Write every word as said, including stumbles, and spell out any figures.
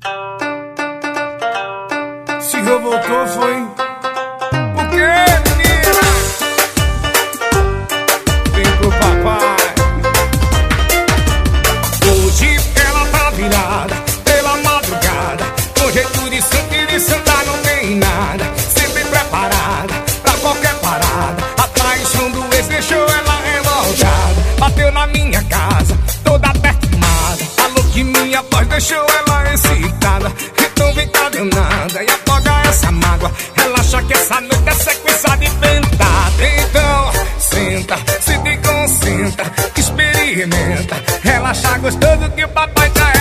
Silvio voltou, foi? Por quê, menina? Vem pro papai. Hoje ela tá virada pela madrugada, com jeito de santo e de sentar não tem nada. Sempre preparada pra qualquer parada. A traição do ex deixou ela revoltada. Bateu na minha casa, toda perfumada. Falou que minha voz deixou ela excitada. Então vem cá danada e afoga essa mágoa. Relaxa que essa noite é sequência de ventada. Então senta, se te concentra, experimenta. Relaxa gostoso que o papai tá